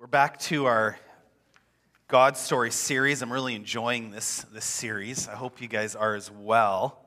We're back to our God Story series. I'm really enjoying this series. I hope you guys are as well.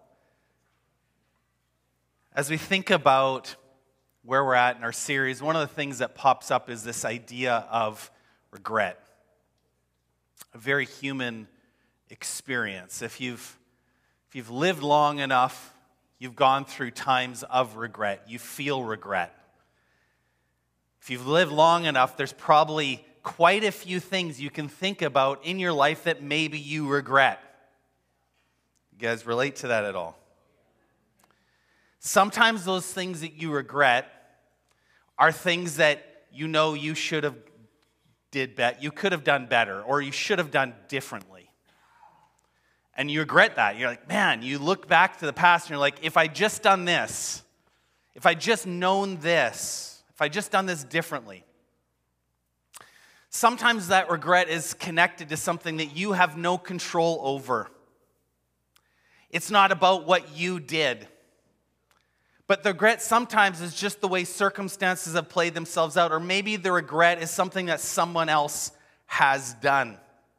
As we think about where we're at in our series, one of the things that pops up is this idea of regret. A very human experience. If you've lived long enough, you've gone through times of regret. You feel regret. If you've lived long enough, there's probably quite a few things you can think about in your life that maybe you regret. You guys relate to that at all? Sometimes those things that you regret are things that you know you should have you could have done better, or you should have done differently. And you regret that. You're like, man, you look back to the past and you're like, if I just done this, if I just known this, if I just done this differently. Sometimes that regret is connected to something that you have no control over. It's not about what you did. But the regret sometimes is just the way circumstances have played themselves out, or maybe the regret is something that someone else has done.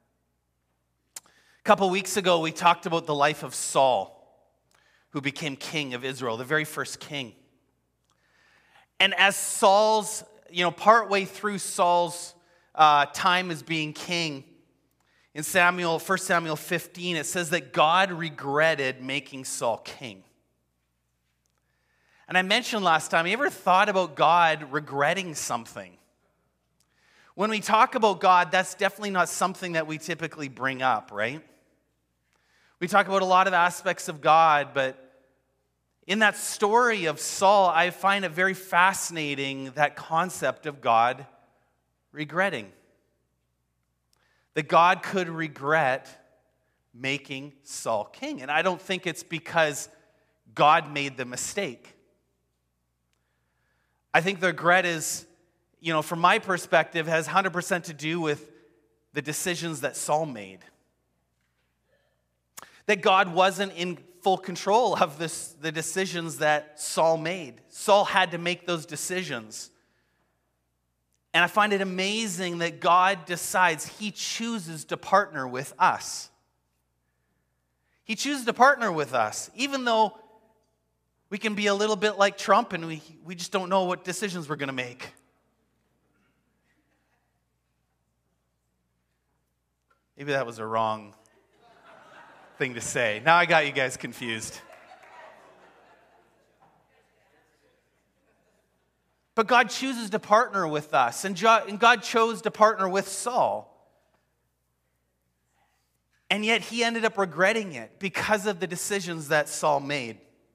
A couple weeks ago, we talked about the life of Saul, who became king of Israel, the very first king. And as Saul's, partway through Saul's time as being king, in 1 Samuel 15, it says that God regretted making Saul king. And I mentioned last time, you ever thought about God regretting something? When we talk about God, that's definitely not something that we typically bring up, right? We talk about a lot of aspects of God, but in that story of Saul, I find it very fascinating, that concept of God regretting. That God could regret making Saul king. And I don't think it's because God made the mistake. I think the regret is, from my perspective, has 100% to do with the decisions that Saul made. That God wasn't in full control of the decisions that Saul made. Saul had to make those decisions. And I find it amazing that God decides, He chooses to partner with us. He chooses to partner with us, even though we can be a little bit like Trump and we just don't know what decisions we're going to make. Maybe that was a wrong thing to say. Now I got you guys confused. But God chooses to partner with us, and God chose to partner with Saul. And yet he ended up regretting it because of the decisions that Saul made.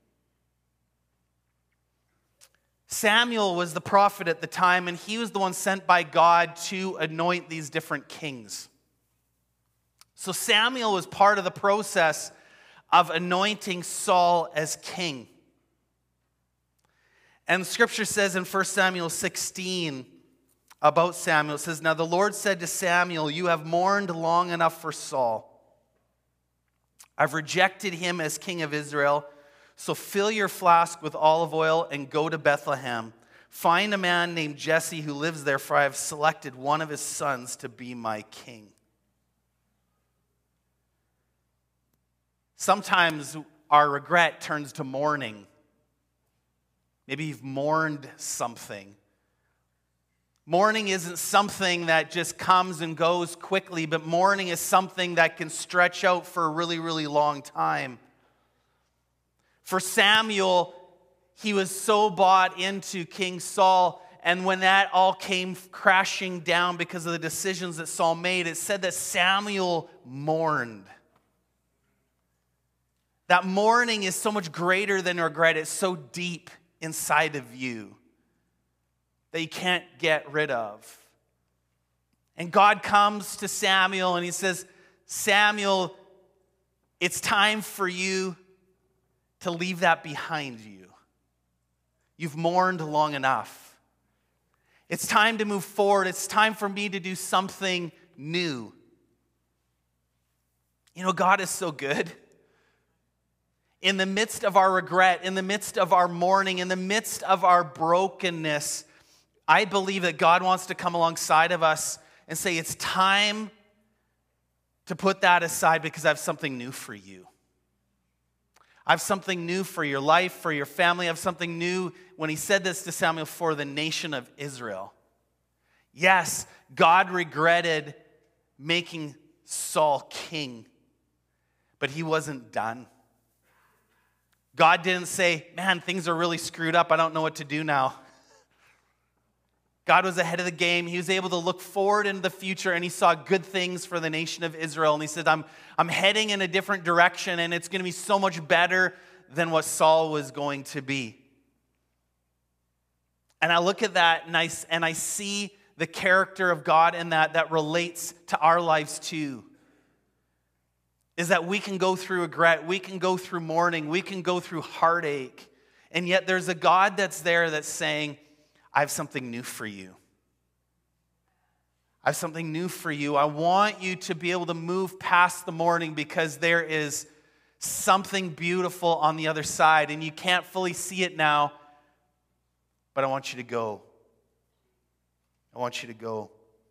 Samuel was the prophet at the time, and he was the one sent by God to anoint these different kings. So Samuel was part of the process of anointing Saul as king. And Scripture says in 1 Samuel 16 about Samuel, it says, "Now the Lord said to Samuel, you have mourned long enough for Saul. I've rejected him as king of Israel. So fill your flask with olive oil and go to Bethlehem. Find a man named Jesse who lives there, for I have selected one of his sons to be my king." Sometimes our regret turns to mourning. Maybe you've mourned something. Mourning isn't something that just comes and goes quickly, but mourning is something that can stretch out for a really, really long time. For Samuel, he was so bought into King Saul, and when that all came crashing down because of the decisions that Saul made, it said that Samuel mourned. That mourning is so much greater than regret. It's so deep inside of you that you can't get rid of. And God comes to Samuel and he says, Samuel, it's time for you to leave that behind you. You've mourned long enough. It's time to move forward. It's time for me to do something new. God is so good. In the midst of our regret, in the midst of our mourning, in the midst of our brokenness, I believe that God wants to come alongside of us and say, it's time to put that aside because I have something new for you. I have something new for your life, for your family. I have something new, when he said this to Samuel, for the nation of Israel. Yes, God regretted making Saul king, but he wasn't done. God didn't say, man, things are really screwed up. I don't know what to do now. God was ahead of the game. He was able to look forward into the future, and he saw good things for the nation of Israel. And he said, I'm heading in a different direction, and it's going to be so much better than what Saul was going to be. And I look at that, and I see the character of God in that relates to our lives too. Is that we can go through regret, we can go through mourning, we can go through heartache, and yet there's a God that's there that's saying, I have something new for you. I have something new for you. I want you to be able to move past the mourning because there is something beautiful on the other side, and you can't fully see it now, but I want you to go. I want you to go.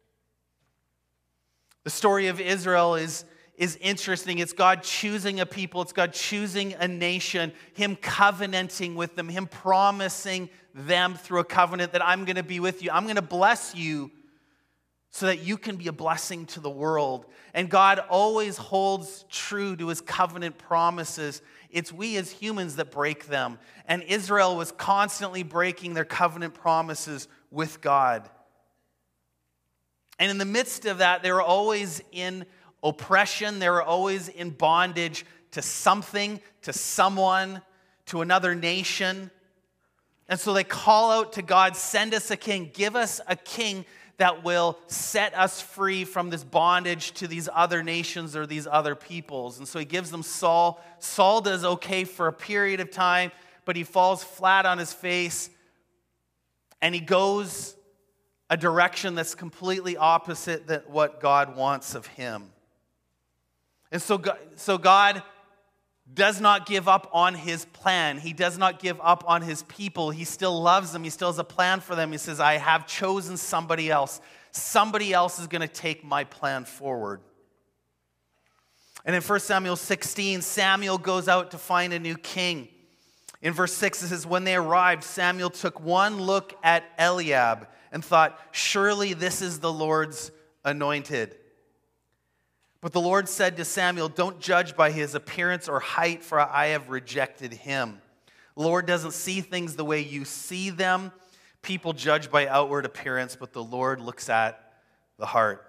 The story of Israel is interesting. It's God choosing a people. It's God choosing a nation. Him covenanting with them. Him promising them through a covenant that I'm going to be with you. I'm going to bless you so that you can be a blessing to the world. And God always holds true to his covenant promises. It's we as humans that break them. And Israel was constantly breaking their covenant promises with God. And in the midst of that, they were always in oppression. They were always in bondage to something, to someone, to another nation. And so they call out to God, send us a king. Give us a king that will set us free from this bondage to these other nations or these other peoples. And so he gives them Saul. Saul does okay for a period of time, but he falls flat on his face. And he goes a direction that's completely opposite than what God wants of him. And so God does not give up on his plan. He does not give up on his people. He still loves them. He still has a plan for them. He says, I have chosen somebody else. Somebody else is going to take my plan forward. And in 1 Samuel 16, Samuel goes out to find a new king. In verse 6, it says, when they arrived, Samuel took one look at Eliab and thought, surely this is the Lord's anointed. But the Lord said to Samuel, don't judge by his appearance or height, for I have rejected him. The Lord doesn't see things the way you see them. People judge by outward appearance, but the Lord looks at the heart.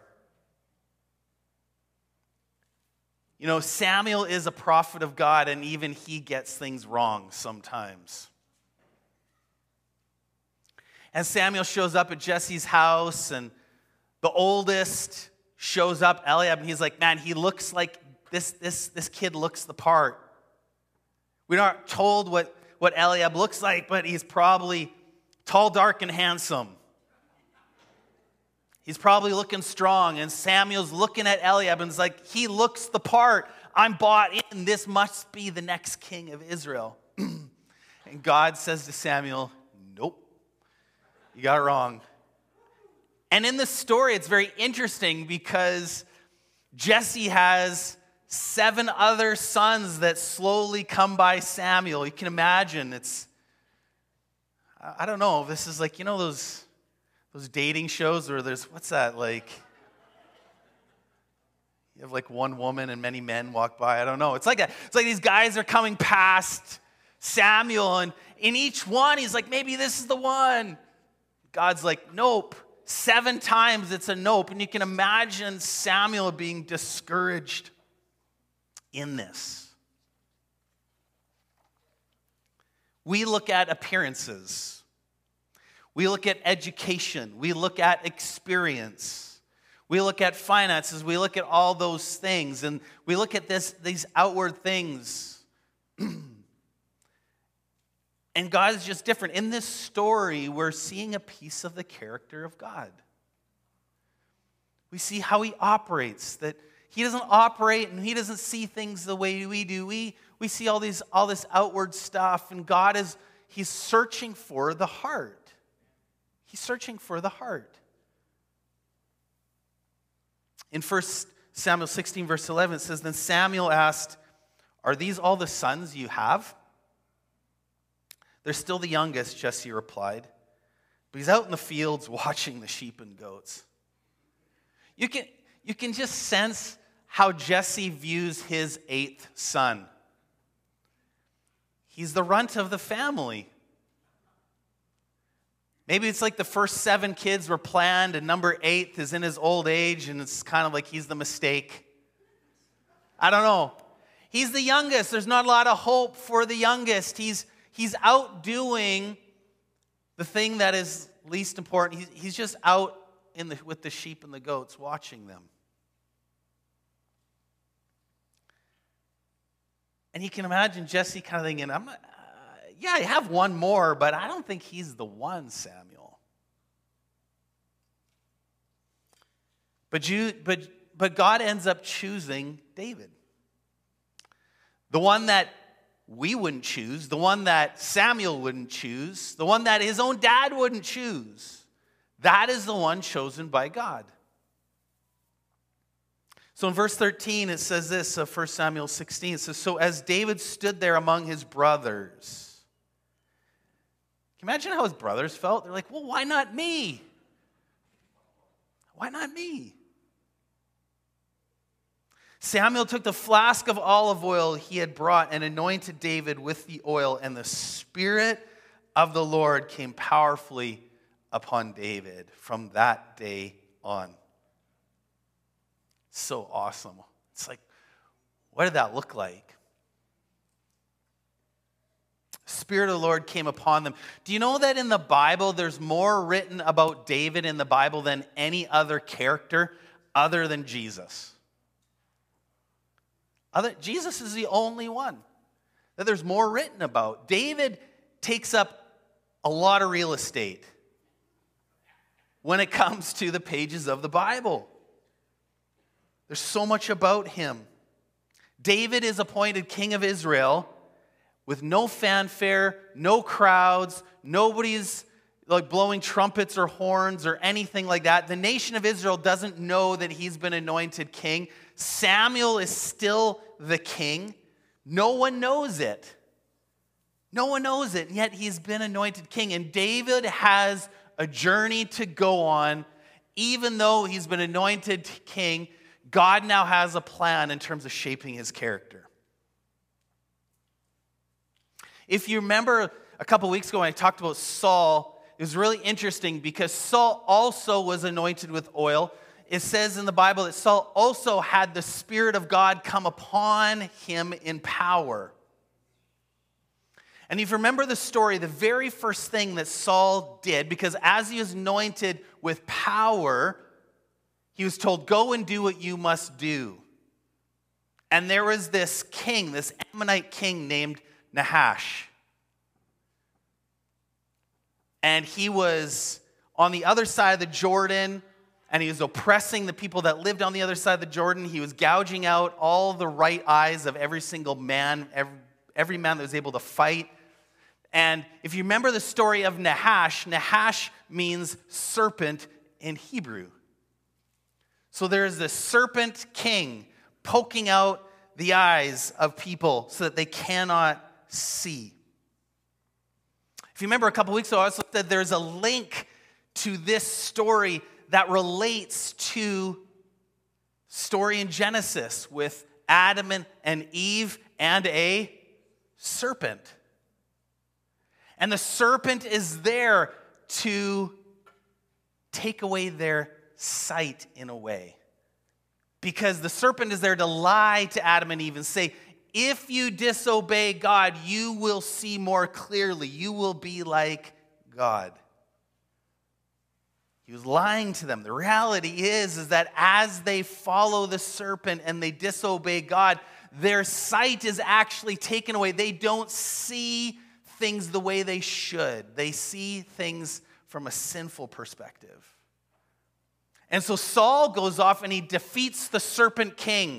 You know, Samuel is a prophet of God, and even he gets things wrong sometimes. And Samuel shows up at Jesse's house, and the oldest shows up, Eliab, and he's like, man, he looks like this kid looks the part. We're not told what Eliab looks like, but he's probably tall, dark, and handsome. He's probably looking strong, and Samuel's looking at Eliab and is like, he looks the part. I'm bought in. This must be the next king of Israel. And God says to Samuel, nope, you got it wrong. And in this story, it's very interesting because Jesse has 7 other sons that slowly come by Samuel. You can imagine I don't know, this is like, you know, those dating shows where there's, what's that, like, you have like one woman and many men walk by. I don't know. It's like these guys are coming past Samuel, and in each one, he's like, maybe this is the one. God's like, nope. 7 times it's a nope. And you can imagine Samuel being discouraged in this. We look at appearances. We look at education. We look at experience. We look at finances. We look at all those things. And we look at these outward things. And God is just different. In this story, we're seeing a piece of the character of God. We see how he operates, that he doesn't operate and he doesn't see things the way we do. We see all this outward stuff, and God he's searching for the heart. He's searching for the heart. In 1 Samuel 16, verse 11, it says, Then Samuel asked, Are these all the sons you have? They're still the youngest, Jesse replied. But he's out in the fields watching the sheep and goats. You can just sense how Jesse views his 8th son. He's the runt of the family. Maybe it's like the first 7 kids were planned and number 8 is in his old age and it's kind of like he's the mistake. I don't know. He's the youngest. There's not a lot of hope for the youngest. He's out doing the thing that is least important. He's just out with the sheep and the goats, watching them. And you can imagine Jesse kind of thinking, I have one more, but I don't think he's the one, Samuel. But God ends up choosing David. The one that we wouldn't choose, the one that Samuel wouldn't choose, the one that his own dad wouldn't choose. That is the one chosen by God. So in verse 13, it says this of 1 Samuel 16. It says, So as David stood there among his brothers. Can you imagine how his brothers felt? They're like, well, why not me? Why not me? Samuel took the flask of olive oil he had brought and anointed David with the oil, and the Spirit of the Lord came powerfully upon David from that day on. So awesome. It's like, what did that look like? Spirit of the Lord came upon them. Do you know that in the Bible, there's more written about David in the Bible than any other character other than Jesus? Jesus is the only one that there's more written about. David takes up a lot of real estate when it comes to the pages of the Bible. There's so much about him. David is appointed king of Israel with no fanfare, no crowds, nobody's like blowing trumpets or horns or anything like that. The nation of Israel doesn't know that he's been anointed king. Samuel is still the king. No one knows it. No one knows it, and yet he's been anointed king. And David has a journey to go on. Even though he's been anointed king, God now has a plan in terms of shaping his character. If you remember a couple weeks ago when I talked about Saul, it was really interesting because Saul also was anointed with oil. It says in the Bible that Saul also had the Spirit of God come upon him in power. And if you remember the story, the very first thing that Saul did, because as he was anointed with power, he was told, go and do what you must do. And there was this king, this Ammonite king named Nahash. And he was on the other side of the Jordan, and he was oppressing the people that lived on the other side of the Jordan. He was gouging out all the right eyes of every single man, every man that was able to fight. And if you remember the story of Nahash, Nahash means serpent in Hebrew. So there's this serpent king poking out the eyes of people so that they cannot see. If you remember a couple weeks ago, I also said there's a link to this story that relates to story in Genesis with Adam and Eve and a serpent. And the serpent is there to take away their sight in a way. Because the serpent is there to lie to Adam and Eve and say, if you disobey God, you will see more clearly. You will be like God. He was lying to them. The reality is that as they follow the serpent and they disobey God, their sight is actually taken away. They don't see things the way they should. They see things from a sinful perspective. And so Saul goes off and he defeats the serpent king.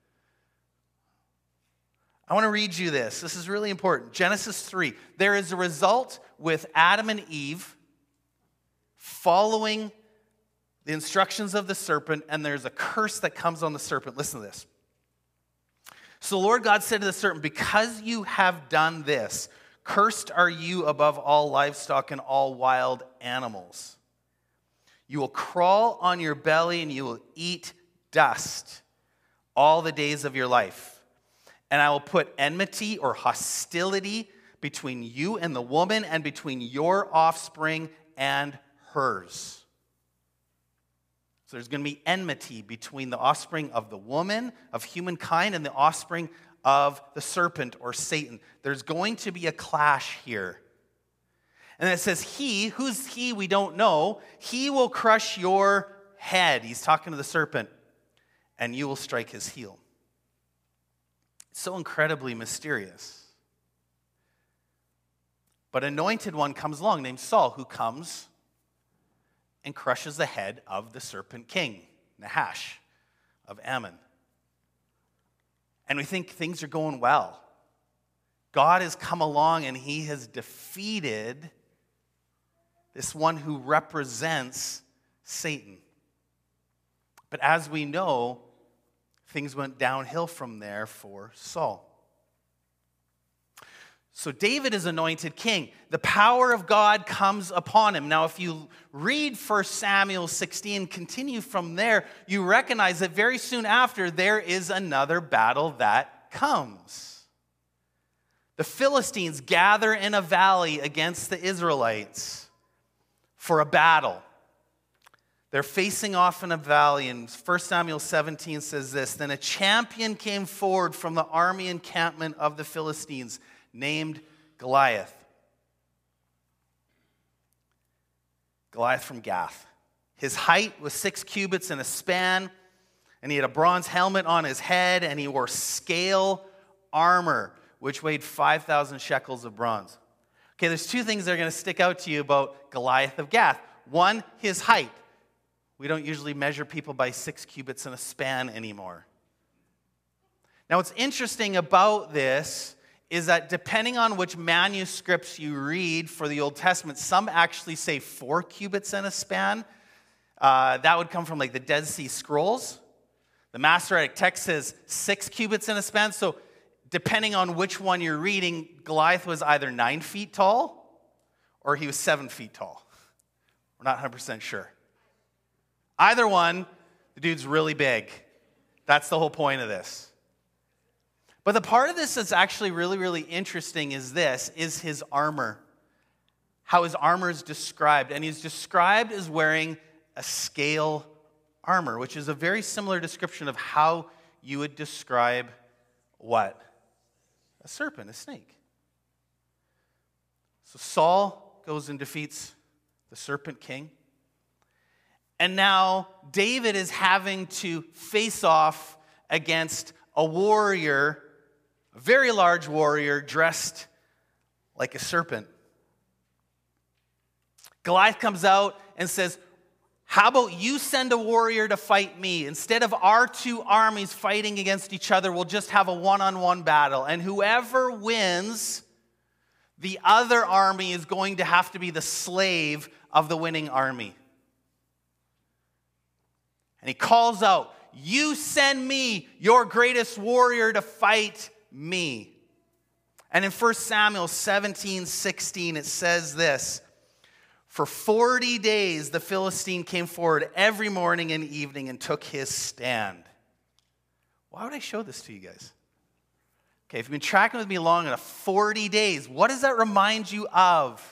I want to read you this. This is really important. Genesis 3. There is a result with Adam and Eve following the instructions of the serpent, and there's a curse that comes on the serpent. Listen to this. So the Lord God said to the serpent, because you have done this, cursed are you above all livestock and all wild animals. You will crawl on your belly and you will eat dust all the days of your life. And I will put enmity or hostility between you and the woman and between your offspring and hers. So there's going to be enmity between the offspring of the woman, of humankind, and the offspring of the serpent or Satan. There's going to be a clash here. And then it says, he, who's he, we don't know, he will crush your head. He's talking to the serpent. And you will strike his heel. It's so incredibly mysterious. But an anointed one comes along named Saul, who comes and crushes the head of the serpent king, Nahash of Ammon. And we think things are going well. God has come along and he has defeated this one who represents Satan. But as we know, things went downhill from there for Saul. So David is anointed king. The power of God comes upon him. Now, if you read 1 Samuel 16, continue from there, you recognize that very soon after, there is another battle that comes. The Philistines gather in a valley against the Israelites for a battle. They're facing off in a valley, and 1 Samuel 17 says this, then a champion came forward from the army encampment of the Philistines, named Goliath. Goliath from Gath. His height was 6 cubits and a span, and he had a bronze helmet on his head, and he wore scale armor, which weighed 5,000 shekels of bronze. Okay, there's 2 things that are going to stick out to you about Goliath of Gath. One, his height. We don't usually measure people by 6 cubits and a span anymore. Now, what's interesting about this is that depending on which manuscripts you read for the Old Testament, some actually say 4 cubits and a span. That would come from like the Dead Sea Scrolls. The Masoretic text says 6 cubits and a span. So depending on which one you're reading, Goliath was either 9 feet tall or he was 7 feet tall. We're not 100% sure. Either one, the dude's really big. That's the whole point of this. But the part of this that's actually really, really interesting is his armor. How his armor is described. And he's described as wearing a scale armor, which is a very similar description of how you would describe what? A serpent, a snake. So Saul goes and defeats the serpent king. And now David is having to face off against a warrior, a very large warrior dressed like a serpent. Goliath comes out and says, how about you send a warrior to fight me? Instead of our 2 armies fighting against each other, we'll just have a one-on-one battle. And whoever wins, the other army is going to have to be the slave of the winning army. And he calls out, you send me your greatest warrior to fight me. And in 1 Samuel 17:16, it says this, for 40 days the Philistine came forward every morning and evening and took his stand. Why would I show this to you guys? Okay, if you've been tracking with me long enough, 40 days, what does that remind you of?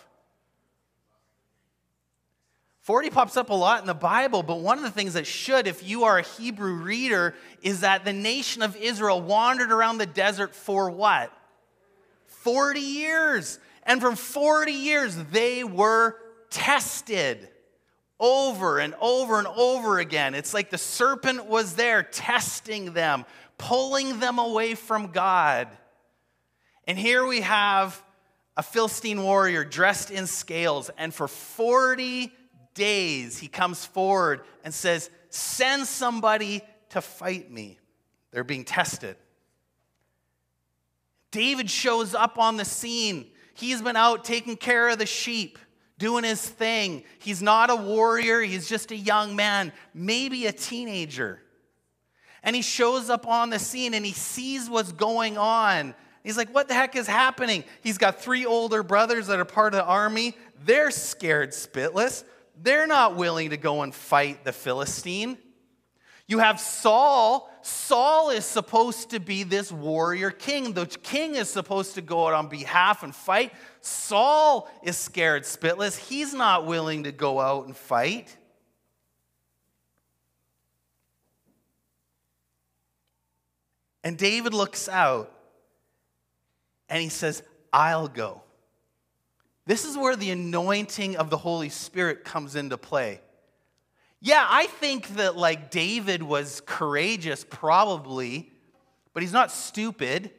40 pops up a lot in the Bible, but one of the things that should, if you are a Hebrew reader, is that the nation of Israel wandered around the desert for what? 40 years. And from 40 years, they were tested over and over and over again. It's like the serpent was there testing them, pulling them away from God. And here we have a Philistine warrior dressed in scales, and for 40 days he comes forward and says, send somebody to fight me. They're being tested. David shows up on the scene. He's been out taking care of the sheep, doing his thing. He's not a warrior. He's just a young man, maybe a teenager. And he shows up on the scene and he sees what's going on. He's like, what the heck is happening? He's got 3 older brothers that are part of the army. They're scared spitless. They're not willing to go and fight the Philistine. You have Saul. Saul is supposed to be this warrior king. The king is supposed to go out on behalf and fight. Saul is scared spitless. He's not willing to go out and fight. And David looks out and he says, I'll go. This is where the anointing of the Holy Spirit comes into play. Yeah, I think that like David was courageous probably, but he's not stupid.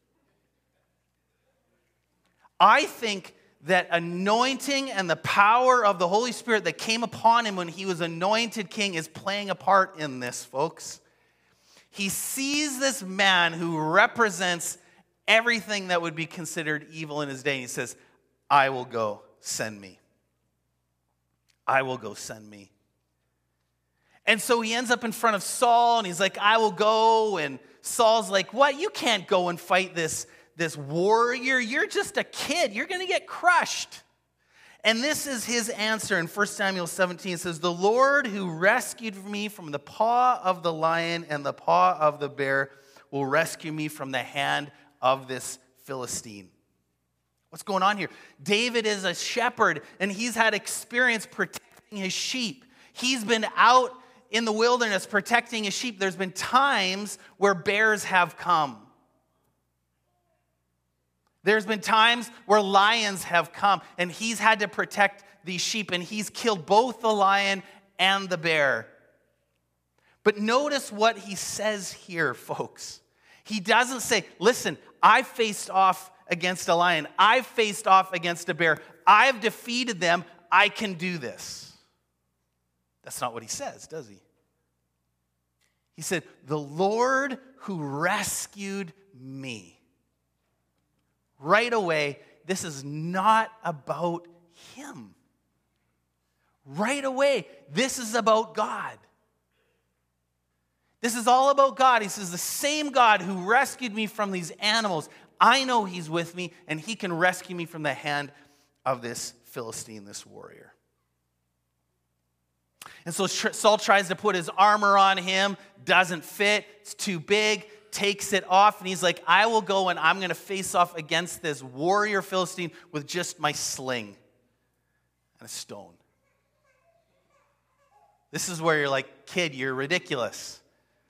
I think that anointing and the power of the Holy Spirit that came upon him when he was anointed king is playing a part in this, folks. He sees this man who represents everything that would be considered evil in his day. And he says, I will go, send me. I will go, send me. And so he ends up in front of Saul and he's like, I will go. And Saul's like, what? You can't go and fight this warrior. You're just a kid. You're going to get crushed. And this is his answer in 1 Samuel 17. It says, the Lord who rescued me from the paw of the lion and the paw of the bear will rescue me from the hand of this Philistine. What's going on here? David is a shepherd and he's had experience protecting his sheep. He's been out in the wilderness protecting his sheep. There's been times where bears have come. There's been times where lions have come and he's had to protect these sheep and he's killed both the lion and the bear. But notice what he says here, folks. He doesn't say, listen, I faced off against a lion. I've faced off against a bear. I've defeated them. I can do this. That's not what he says, does he? He said, the Lord who rescued me. Right away, this is not about him. Right away, this is about God. This is all about God. He says, the same God who rescued me from these animals, I know he's with me and he can rescue me from the hand of this Philistine, this warrior. And so Saul tries to put his armor on him, doesn't fit, it's too big, takes it off, and he's like, I will go and I'm going to face off against this warrior Philistine with just my sling and a stone. This is where you're like, kid, you're ridiculous.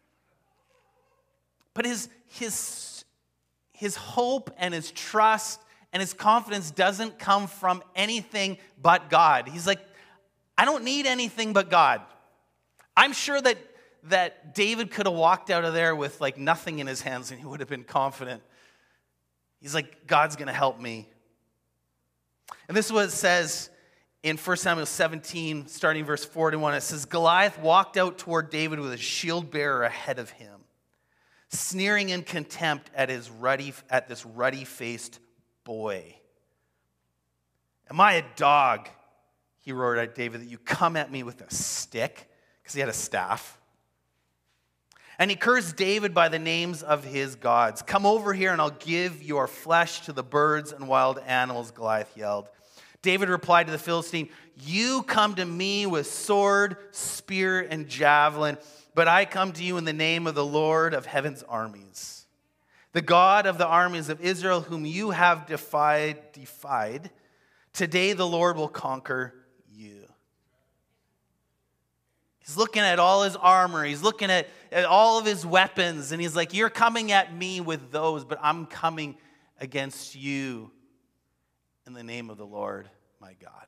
But his hope and his trust and his confidence doesn't come from anything but God. He's like, I don't need anything but God. I'm sure that David could have walked out of there with like nothing in his hands and he would have been confident. He's like, God's going to help me. And this is what it says in 1 Samuel 17, starting verse 41. It says, Goliath walked out toward David with a shield bearer ahead of him, sneering in contempt at this ruddy-faced boy. Am I a dog? He roared at David, that you come at me with a stick, because he had a staff. And he cursed David by the names of his gods. Come over here and I'll give your flesh to the birds and wild animals, Goliath yelled. David replied to the Philistine, you come to me with sword, spear, and javelin, but I come to you in the name of the Lord of heaven's armies, the God of the armies of Israel, whom you have defied. Today the Lord will conquer you. He's looking at all his armor. He's looking at all of his weapons. And he's like, you're coming at me with those, but I'm coming against you in the name of the Lord, my God.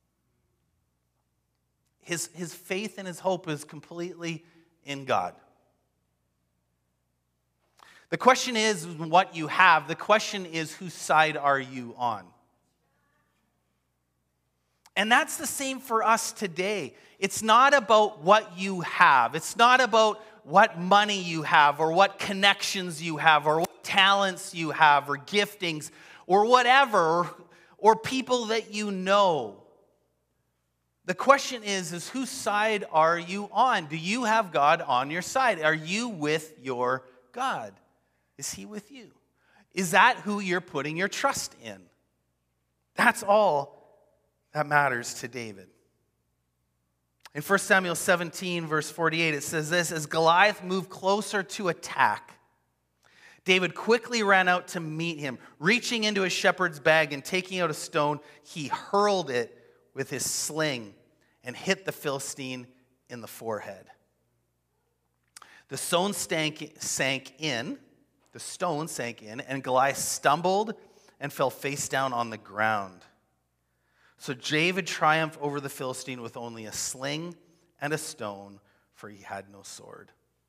His faith and his hope is completely in God. The question is what you have. The question is, whose side are you on? And that's the same for us today. It's not about what you have. It's not about what money you have or what connections you have or what talents you have or giftings or whatever or people that you know. The question is whose side are you on? Do you have God on your side? Are you with your God? Is he with you? Is that who you're putting your trust in? That's all that matters to David. In 1 Samuel 17, verse 48, it says this: as Goliath moved closer to attack, David quickly ran out to meet him. Reaching into his shepherd's bag and taking out a stone, he hurled it with his sling and hit the Philistine in the forehead. The stone sank in, and Goliath stumbled and fell face down on the ground. So David triumphed over the Philistine with only a sling and a stone, for he had no sword.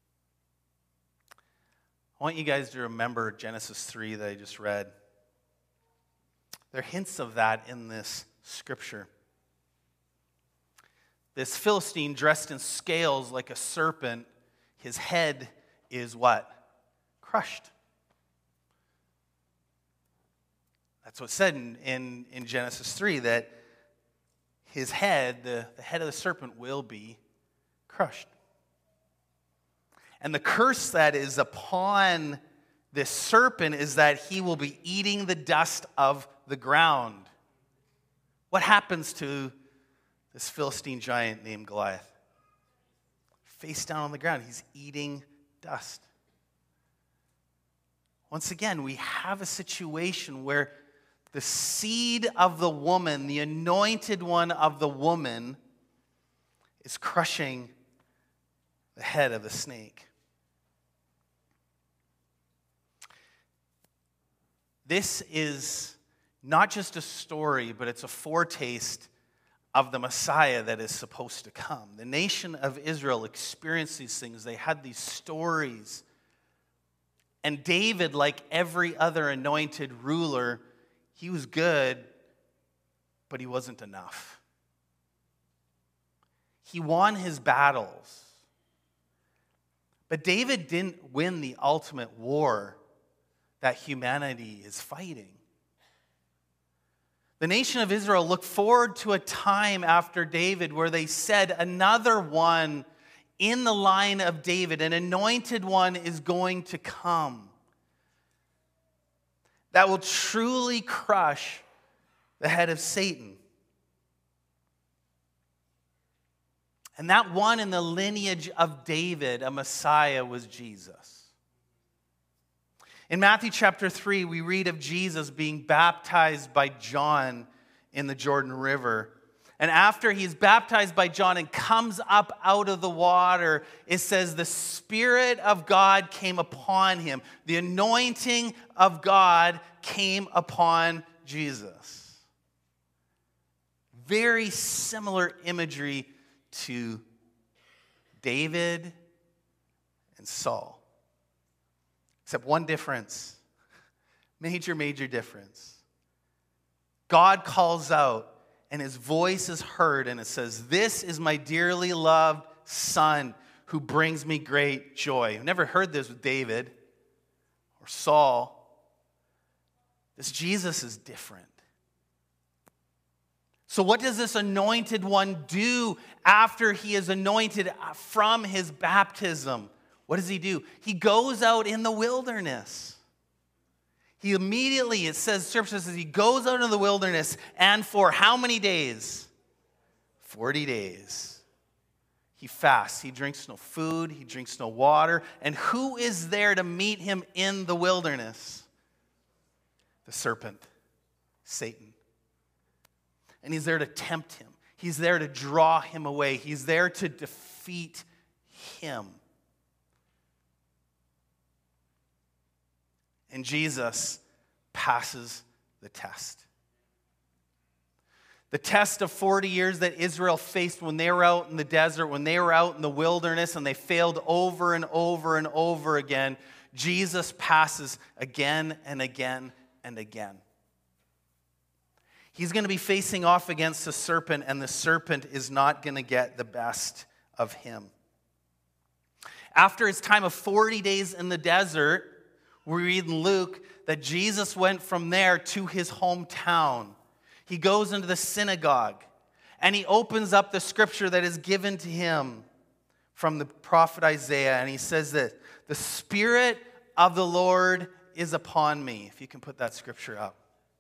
I want you guys to remember Genesis 3 that I just read. There are hints of that in this scripture. This Philistine dressed in scales like a serpent, his head is what? Crushed. That's what's said in Genesis 3, that his head, the head of the serpent, will be crushed. And the curse that is upon this serpent is that he will be eating the dust of the ground. What happens to this Philistine giant named Goliath? Face down on the ground, he's eating dust. Once again, we have a situation where the seed of the woman, the anointed one of the woman, is crushing the head of the snake. This is not just a story, but it's a foretaste of the Messiah that is supposed to come. The nation of Israel experienced these things. They had these stories. And David, like every other anointed ruler, he was good, but he wasn't enough. He won his battles. But David didn't win the ultimate war that humanity is fighting. The nation of Israel looked forward to a time after David where they said, another one in the line of David, an anointed one, is going to come that will truly crush the head of Satan. And that one in the lineage of David, a Messiah, was Jesus. In Matthew chapter 3, we read of Jesus being baptized by John in the Jordan River. And after he's baptized by John and comes up out of the water, it says the Spirit of God came upon him. The anointing of God came upon Jesus. Very similar imagery to David and Saul. Except one difference. Major difference. God calls out and his voice is heard and it says, "This is my dearly loved son who brings me great joy." I've never heard this with David or Saul. This Jesus is different. So what does this anointed one do after he is anointed from his baptism? What does he do? He goes out in the wilderness. He immediately, it says, Scripture says, he goes out in the wilderness, and for how many days? 40 days. He fasts. He drinks no food. He drinks no water. And who is there to meet him in the wilderness? The serpent, Satan. And he's there to tempt him. He's there to draw him away. He's there to defeat him. And Jesus passes the test. The test of 40 years that Israel faced when they were out in the desert, when they were out in the wilderness, and they failed over and over and over again, Jesus passes again and again and again. He's going to be facing off against the serpent, and the serpent is not going to get the best of him. After his time of 40 days in the desert, we read in Luke that Jesus went from there to his hometown. He goes into the synagogue, And he opens up the scripture that is given to him from the prophet Isaiah. And he says that the Spirit of the Lord is upon me. If you can put that scripture up.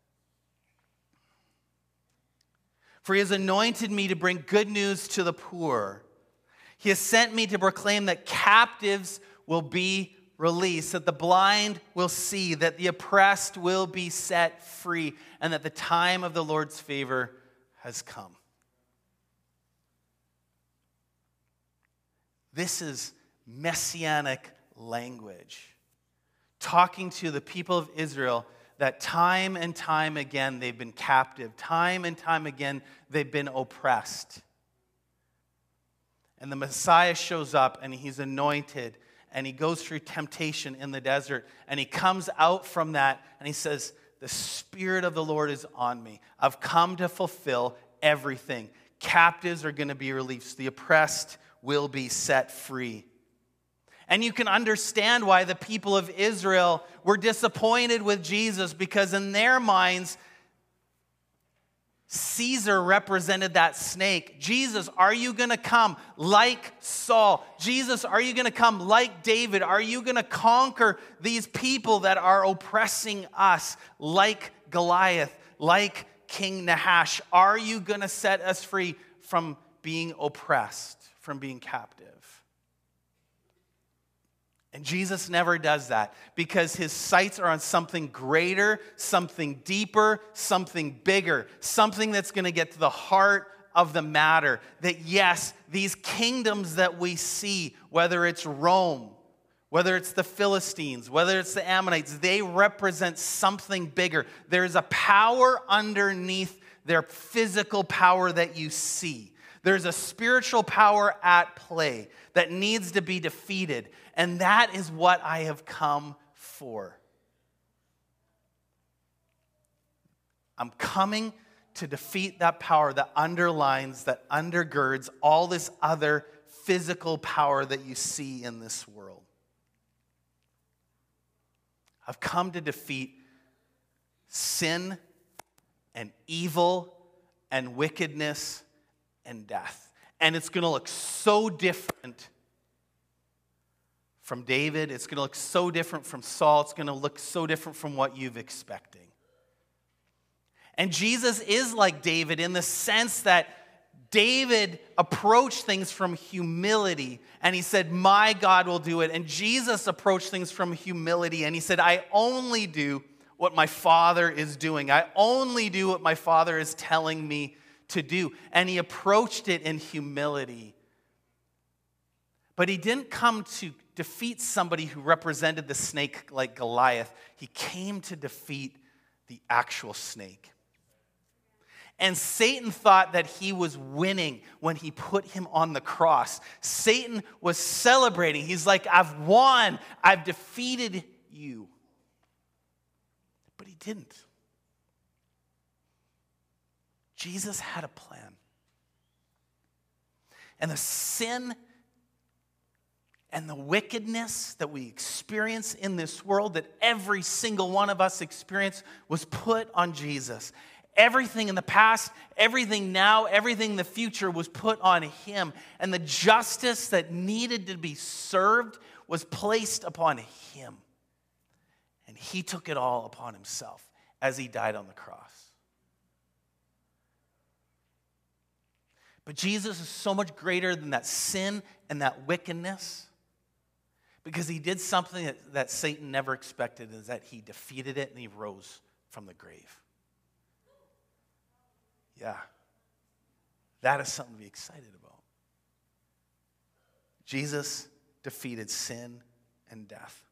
For he has anointed me to bring good news to the poor. He has sent me to proclaim that captives will be released, that the blind will see, that the oppressed will be set free, and that the time of the Lord's favor has come. This is messianic language, talking to the people of Israel that time and time again they've been captive. Time and time again they've been oppressed. And the Messiah shows up and he's anointed and he goes through temptation in the desert and he comes out from that and he says, the Spirit of the Lord is on me. I've come to fulfill everything. Captives are going to be released. The oppressed will be set free. And you can understand why the people of Israel were disappointed with Jesus, because in their minds, Caesar represented that snake. Jesus, are you going to come like Saul? Jesus, are you going to come like David? Are you going to conquer these people that are oppressing us like Goliath, like King Nahash? Are you going to set us free from being oppressed, from being captive? And Jesus never does that, because his sights are on something greater, something deeper, something bigger, something that's going to get to the heart of the matter. That yes, these kingdoms that we see, whether it's Rome, whether it's the Philistines, whether it's the Ammonites, they represent something bigger. There's a power underneath their physical power that you see. There's a spiritual power at play that needs to be defeated. And that is what I have come for. I'm coming to defeat that power that underlines, that undergirds all this other physical power that you see in this world. I've come to defeat sin and evil and wickedness and death. And it's going to look so different from David. It's going to look so different from Saul. It's going to look so different from what you've expecting. And Jesus is like David in the sense that David approached things from humility, and he said, my God will do it. And Jesus approached things from humility, and he said, I only do what my Father is doing. I only do what my Father is telling me to do. And he approached it in humility. But he didn't come to defeat somebody who represented the snake like Goliath. He came to defeat the actual snake. And Satan thought that he was winning when he put him on the cross. Satan was celebrating. He's like, I've won. I've defeated you. But he didn't. Jesus had a plan. And the sin and the wickedness that we experience in this world, that every single one of us experience, was put on Jesus. Everything in the past, everything now, everything in the future was put on him. And the justice that needed to be served was placed upon him. And he took it all upon himself as he died on the cross. But Jesus is so much greater than that sin and that wickedness, because he did something that Satan never expected, is that he defeated it and he rose from the grave. Yeah. That is something to be excited about. Jesus defeated sin and death.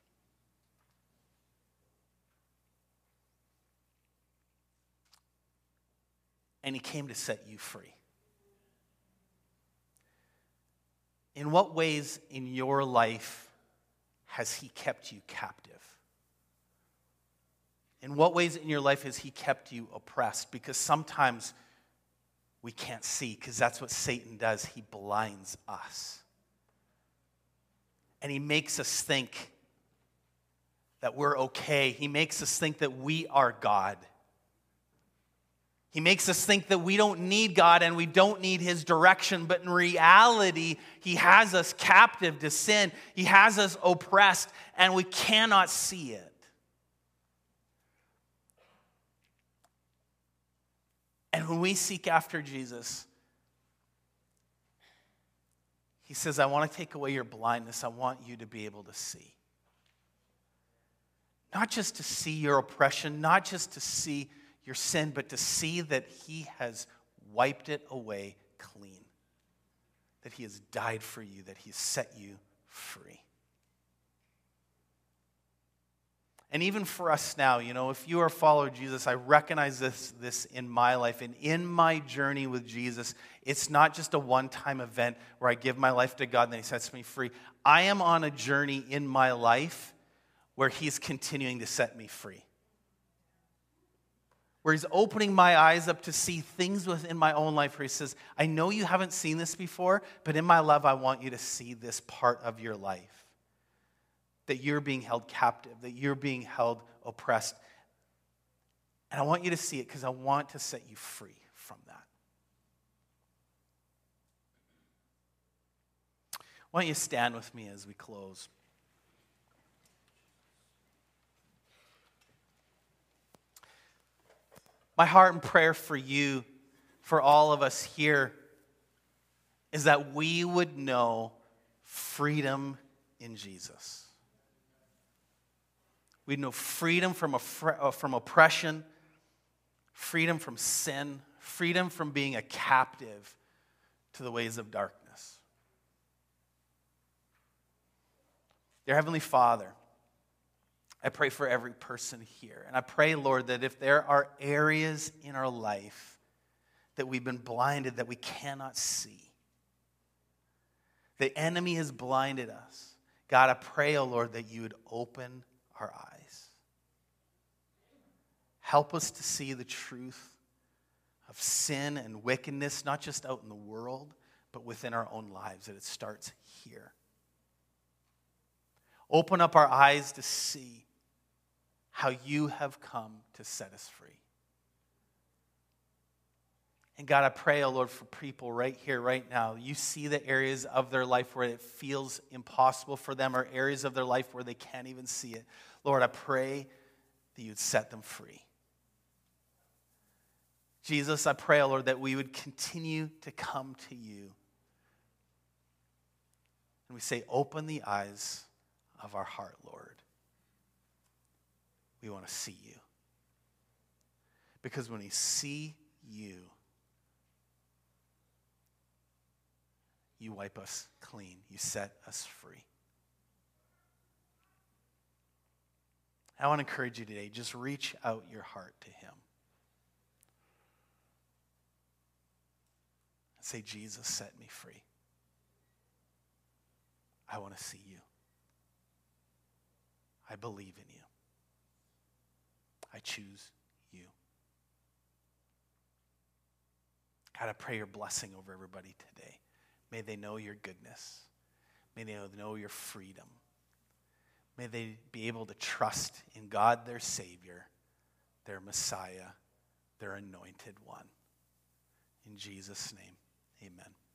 And he came to set you free. In what ways in your life has he kept you captive? In what ways in your life has he kept you oppressed? Because sometimes we can't see, because that's what Satan does. He blinds us. And he makes us think that we're okay. He makes us think that we are God. He makes us think that we don't need God and we don't need his direction, but in reality, he has us captive to sin. He has us oppressed, and we cannot see it. And when we seek after Jesus, he says, I want to take away your blindness. I want you to be able to see. Not just to see your oppression, not just to see your sin, but to see that he has wiped it away clean. That he has died for you, that he has set you free. And even for us now, if you are a follower of Jesus, I recognize this in my life. And in my journey with Jesus, it's not just a one-time event where I give my life to God and then he sets me free. I am on a journey in my life where he's continuing to set me free. Where he's opening my eyes up to see things within my own life where he says, I know you haven't seen this before, but in my love, I want you to see this part of your life. That you're being held captive, that you're being held oppressed. And I want you to see it because I want to set you free from that. Why don't you stand with me as we close? My heart and prayer for you, for all of us here, is that we would know freedom in Jesus. We'd know freedom from oppression, freedom from sin, freedom from being a captive to the ways of darkness. Dear Heavenly Father, I pray for every person here. And I pray, Lord, that if there are areas in our life that we've been blinded, that we cannot see, the enemy has blinded us. God, I pray, oh Lord, that you would open our eyes. Help us to see the truth of sin and wickedness, not just out in the world, but within our own lives, that it starts here. Open up our eyes to see how you have come to set us free. And God, I pray, oh Lord, for people right here, right now. You see the areas of their life where it feels impossible for them, or areas of their life where they can't even see it. Lord, I pray that you'd set them free. Jesus, I pray, oh Lord, that we would continue to come to you. And we say, open the eyes of our heart, Lord. We want to see you. Because when we see you, you wipe us clean. You set us free. I want to encourage you today, just reach out your heart to him. Say, Jesus, set me free. I want to see you. I believe in you. I choose you. God, I pray your blessing over everybody today. May they know your goodness. May they know your freedom. May they be able to trust in God, their Savior, their Messiah, their anointed one. In Jesus' name. Amen.